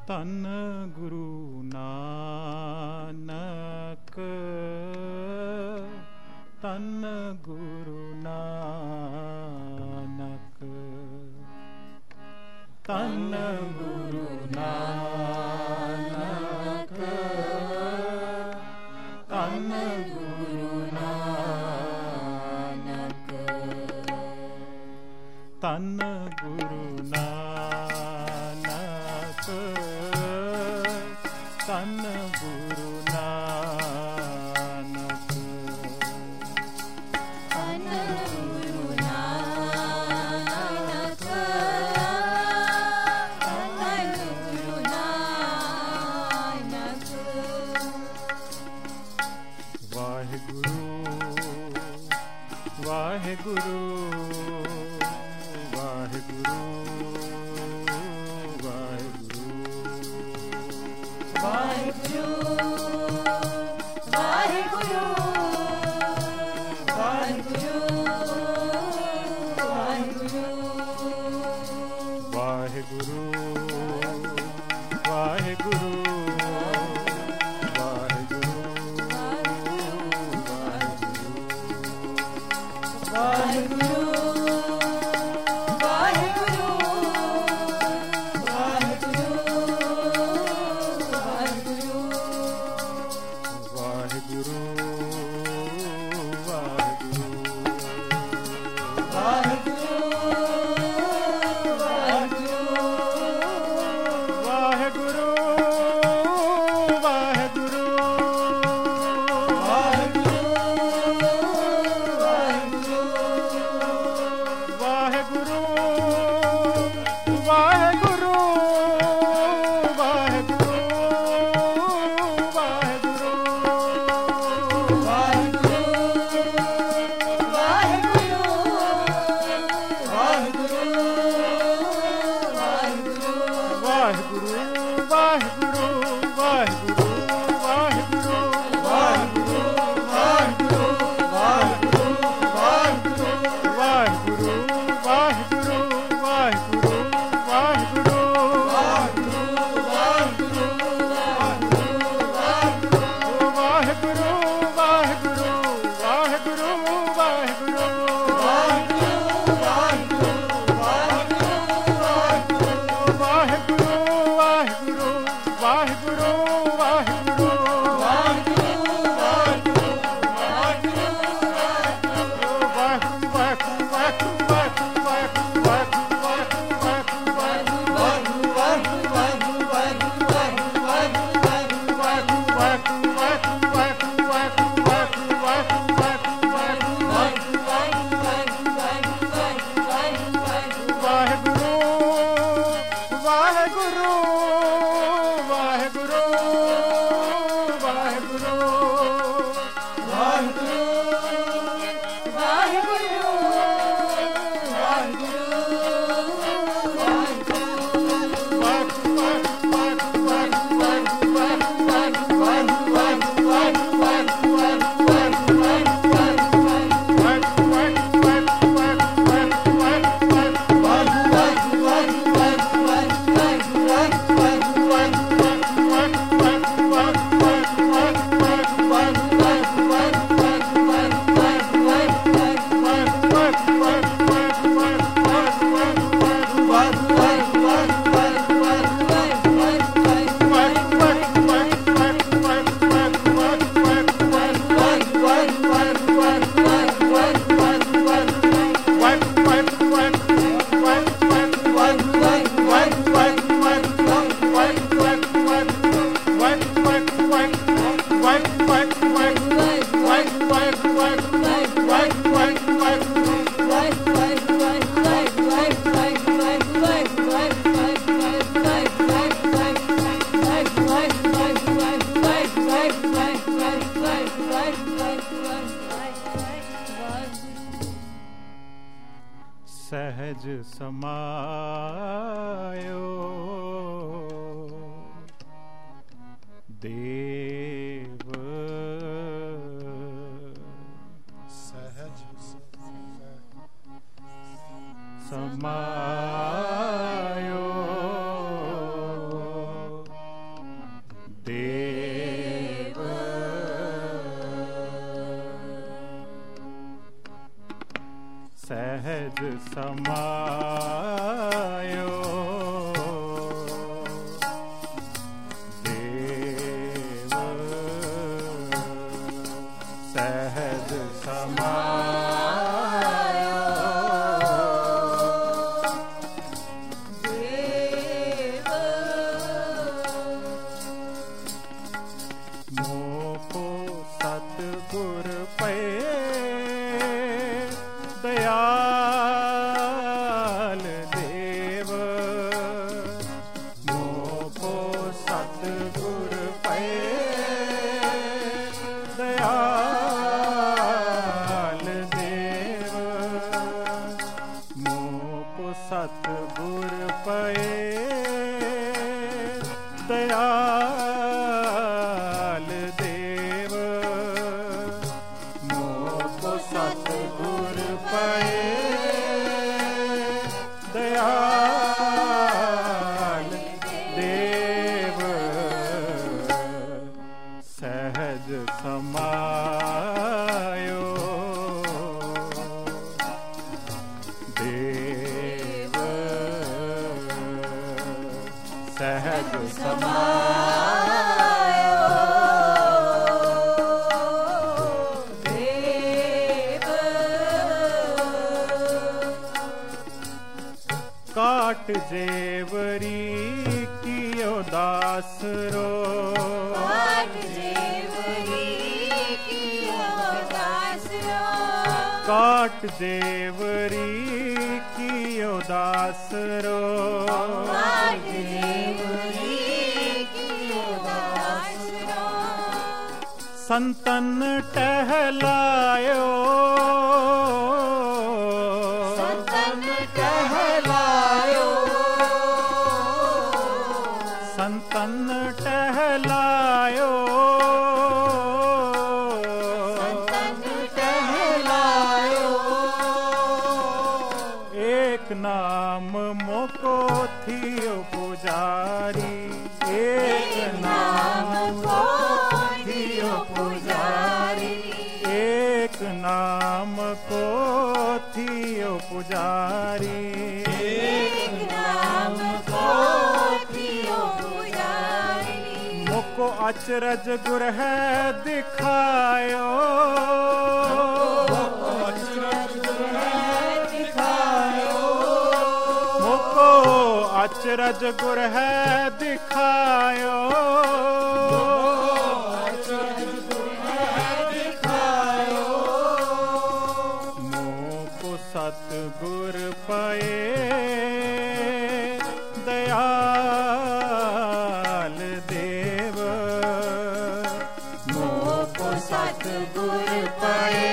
तन गुरु नानक, तन गुरु नानक, तन गुरु नानक, तन गुरु नानक, तन गुरु नानक, तन गुरु नानक, तन गुरु नानक, तन गुरु नानक। वाहिगुरु वाहिगुरु वाहिगुरु वाहिगुरु वाहिगुरु वाहिगुरु वाहिगुरु वाहिगुरु वाहिगुरु वाहिगुरु वाहिगुरु वाहिगुरु वाहिगुरु सहज समायो देव, सहज समायो समायो देव सहज समायो देव मोको सतगुर पे दयाल देव मोको सतगुर पे दयाल देव मोको सतगुर पे दयाल देव मोको सतगुर पे दयाल देव सहज समायो देव सहज समायो देव काट जेवरी कियो दासरो काट जेवरी कियो दासरो काट जेवरी कियो दासरो काट जेवरी कियो दासरो संतन टहलायो संतन कहलायो संतन टहलायो संतन कहलायो एक नाम मोको थियो पुजारी एक नाम को थियो पुजारी एक नाम को थियो पुजारी एक नाम को थियो पुजारी मोको अचरज गुर है दिखायो मोको अचरज गुर है दिखायो मोको सतगुर पाए दयाल देव मोको सतगुर पाए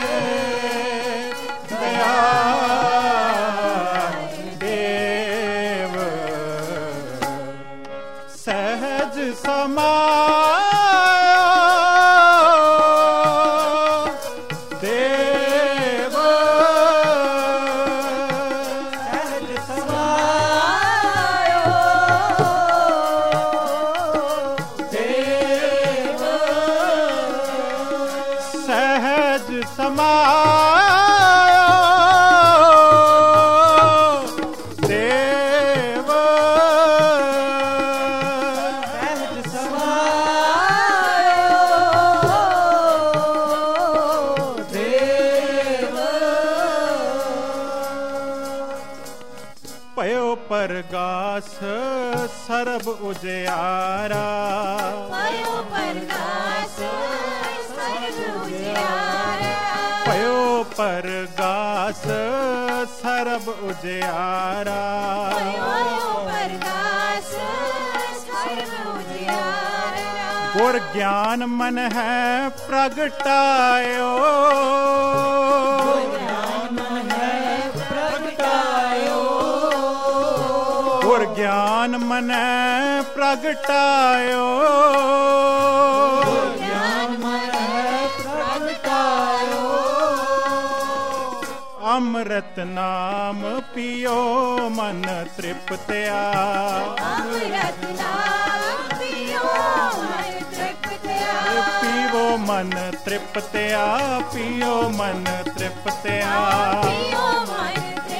दयाल देव सहज समायो देव सहज समायो देव सहज समायो देव सहज समायो देव पयो परगास सरब उजियारा पयो प्रकाश सर्व उजियारा पयो परगास सरब उजियारा पयो प्रकाश सर्व उजियारा गुर ज्ञान मन है प्रगटायो गुर ज्ञान मन प्रगटायो अमृत नाम पियो मन तृप्त्या अमृत नाम पियो मन तृप्त्या पीवो मन तृप्त्या पियो मन तृप्त्या पियो मन तृप्त्या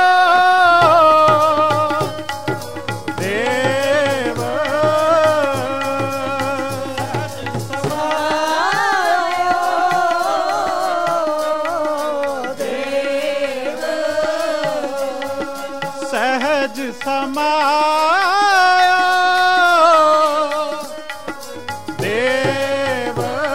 सहज समायो देव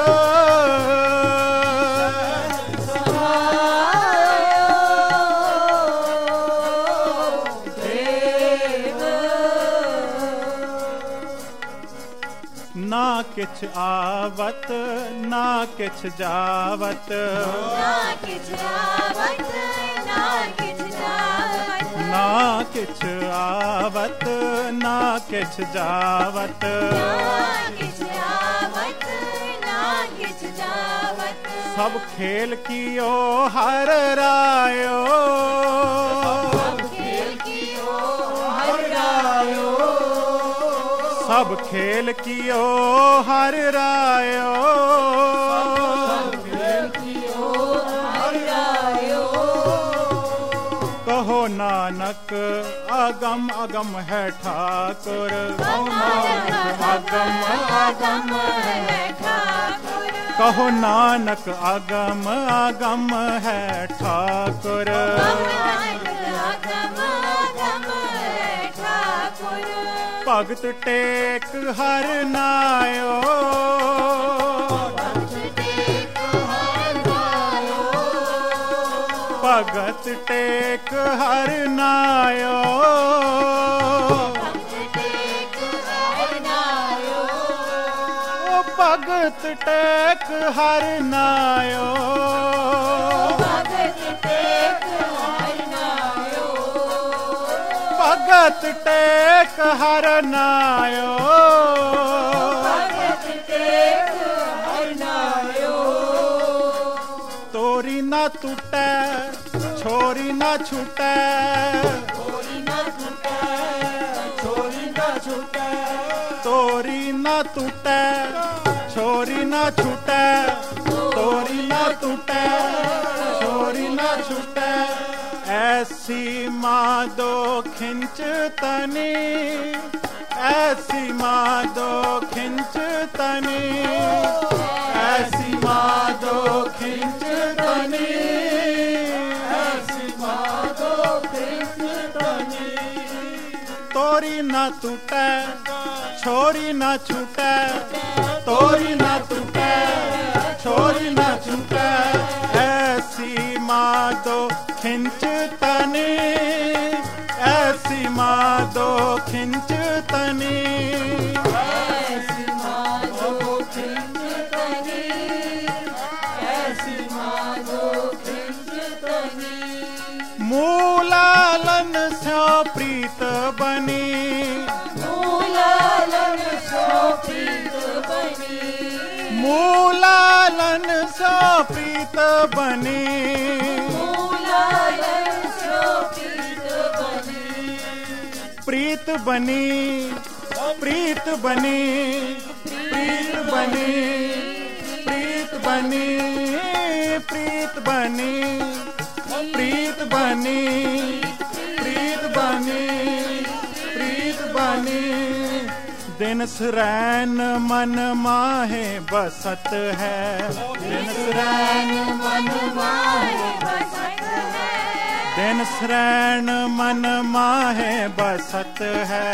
ना किछ आवत ना किछ जावत ना किछ आवत ना किछ जावत ना किछ आवत ना किछ जावत ना किछ आवत ना किछ जावत सब खेल कियो हर रायो सब खेल कियो हर रायो सब खेल कियो हर रायो सब खेल कियो हर रायो कहो नानक अगम अगम है ठाकुर अगम अगम है ठाकुर कहो नानक अगम अगम है ठाकुर अगम अगम है ठाकुर भगत टेक हर नायो भगत टेक हर नायो भगत टेक हर नायो भगत टेक हर नायो तोरी ना टूटे छोरी ना छूटे तोरी ना टूटे छोरी ना छूटे तोरी ना टूटे छोरी ना छूटे तोरी ना टूटे छोरी ना छूटे ऐसी मादो खिंच तनी ऐसी मादो खिंच तनी ऐसी मादो खिंच तनी ऐसी मादो खिंच तनी तोरी ना टूटे छोरी ना छूटे तोरी ना टूटे छोरी ना छूटे ऐसी मादो खिंच तनी ऐसी मादो खिंच तनी ऐसी मादो खिंच तनी ऐसी मादो खिंच तनी मूलालन स्यो प्रीत बनी मूलालन सो प्रीत बनी मूलालन स्यो प्रीत बनी मूलालन सो प्रीत बनी प्रीत बनी प्रीत बनी प्रीत बनी प्रीत बनी प्रीत बनी प्रीत बनी प्रीत बनी प्रीत बनी दिन सुरैन मन माहे बसत है दिन सुरैन मन माहे बसत है दिन सुरैन मन माहे बसत है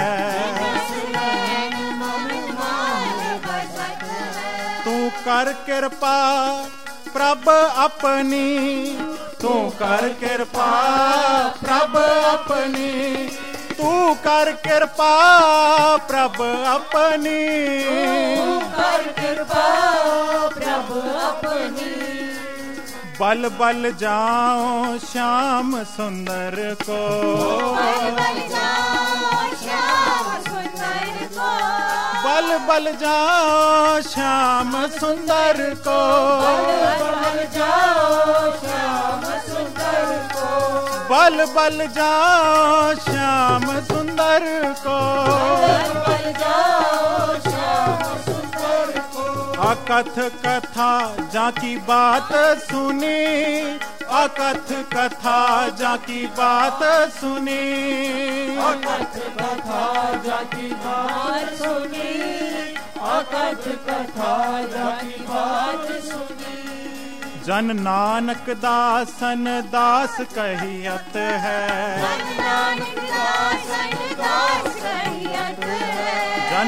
तू कर कृपा प्रभ अपनी तू कर कृपा प्रभ अपनी तू कर कृपा प्रभ अपनी कर कृपा प्रभु अपनी बल बल जाओ श्याम सुंदर को बल बल जाओ श्याम सुंदर को बल बल जाओ श्याम सुंदर को बल जाओ श्याम सुंदर को बल बल जाओ श्याम सुंदर को बल जाओ श्याम सुंदर को अकथ कथा जाकी बात सुनी अकथ कथा जाकी बात सुनी अकथ कथा जाकी बात सुनी अकथ कथा जाकी बात सुनी जन नानक दासन दास कहियत है नानक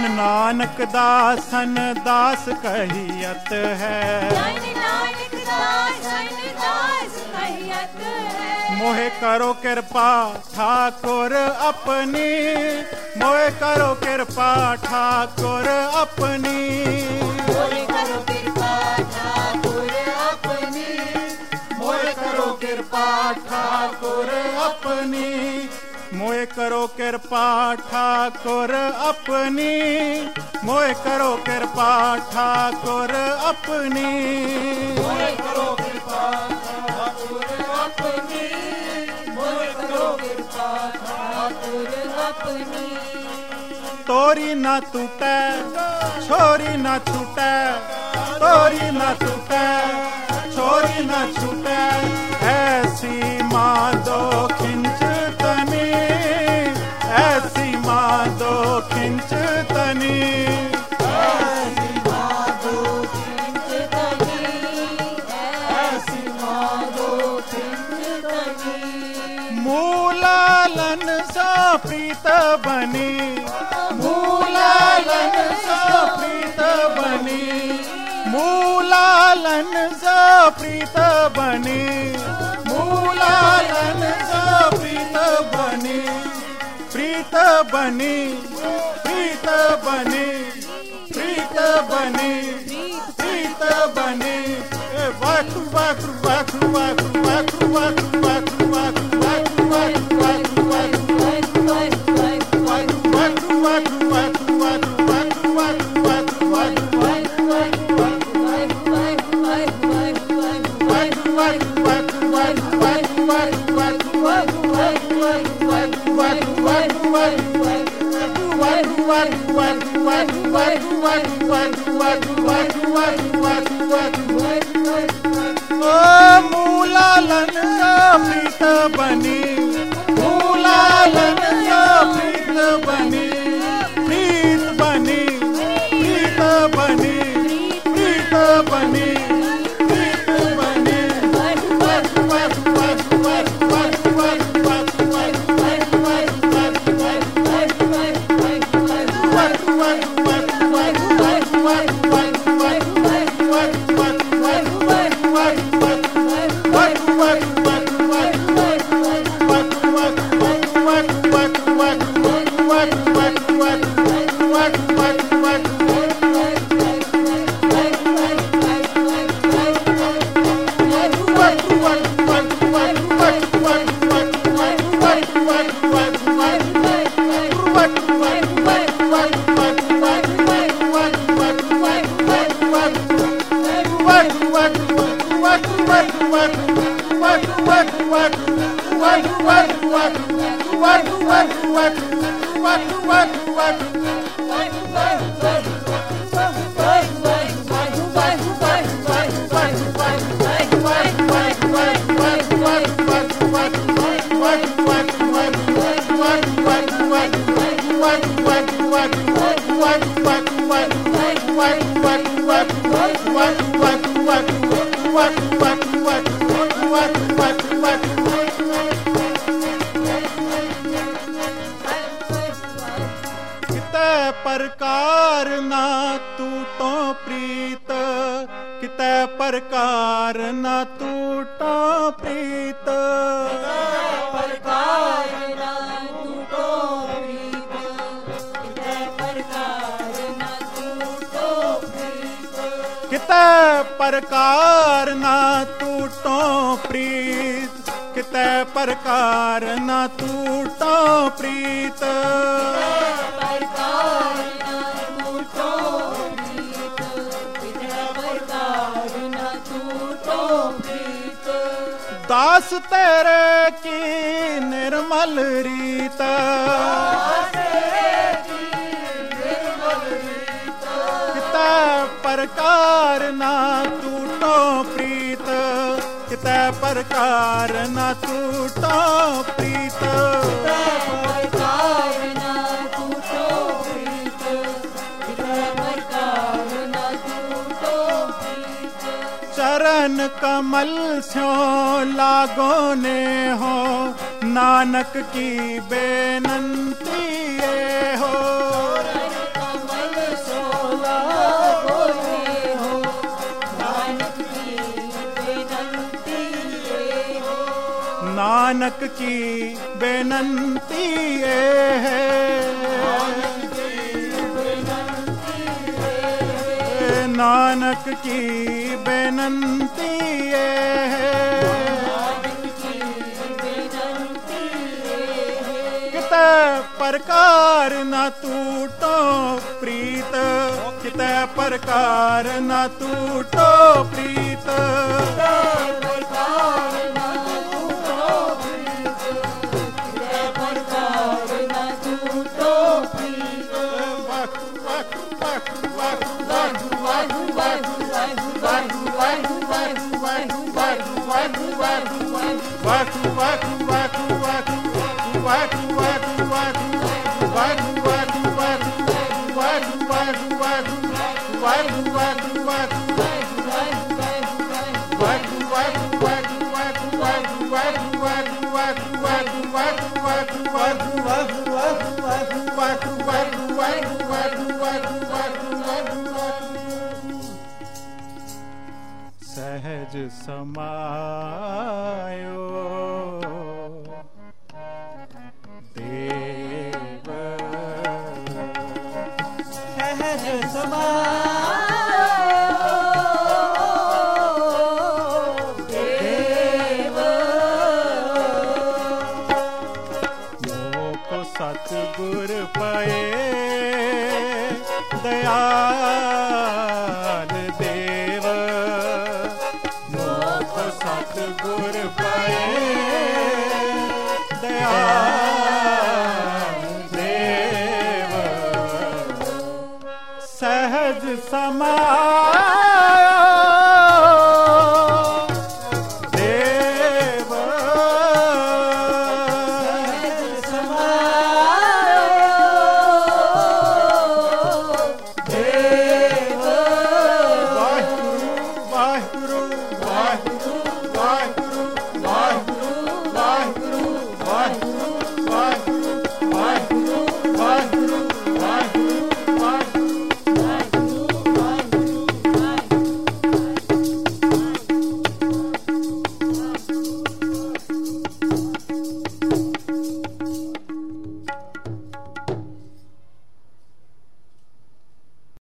धन नानक दासन दास कहियत है। धन नानक दासन दास कहियत है। मोहे करो कृपा ठाकुर अपनी, मोहे करो कृपा ठाकुर अपनी। मोहे करो कृपा ठाकुर अपनी, मोहे करो कृपा ठाकुर अपनी, मोहे करो कृपा ठाकुर अपनी, मोहे करो कृपा ठाकुर अपनी। मोहे करो कृपा ठाकुर अपनी, मोहे करो कृपा ठाकुर अपनी। तोरी ना टूटे छोरी ना छूटे, तोरी ना टूटे छोरी ना छूटे, ऐसी माधो खिंच तनी, ऐसी माधो खिंच तनी, ऐसी माधो खिंच तनी, ऐसी माधो खिंच तनी। मूलालन सा प्रीत बनी, मूलालन सा प्रीत बनी, मूलालन सा प्रीत बनी, मूलालन सा प्रीत बनी, प्रीत बनी, प्रीत बनी, प्रीत बनी, प्रीत बनी। वाकु वाकु वाकु वाकु वाकु वाकु वाकु वाकु वाकु वाकु वाकु वाकु मूलालन प्रीत बनी, मूलालन प्रीत बनी, प्रीत बनी, प्रीत बनी, प्रीत बनी, प्रीत बनी। प्रकार ना टूटो प्रीत, कितै प्रकार ना टूटो प्रीत, प्रकार ना टूटो प्रीत, कितै प्रकार ना टूटो प्रीत, कितै प्रकार ना टूटो प्रीत, कितै प्रकार ना टूटो प्रीत। दास तेरे की निर्मल रीत, कितै प्रकार ना टूटो प्रीत, कितै प्रकार ना टूटो प्रीत, चरण कमल स्यों लागो ने हो, नानक की बेनंती ये हो। कमल ਨਾਨਕ ਕੀ ਬੇਨੰਤੀ ਏ ਨਾਨਕ ਕੀ ਬੇਨੰਤੀ ਏ ਕਿਤੇ ਪ੍ਰਕਾਰ ਨਾ ਟੂਟੋ ਪ੍ਰੀਤ ਕਿਤੇ ਪ੍ਰਕਾਰ ਨਾ ਟੂਟੋ ਪ੍ਰੀਤ सहज समायो देव सहज समायो देव मोको सतगुर पाए दयाल देव मोको सतगुर पाए दयाल देव सहज समा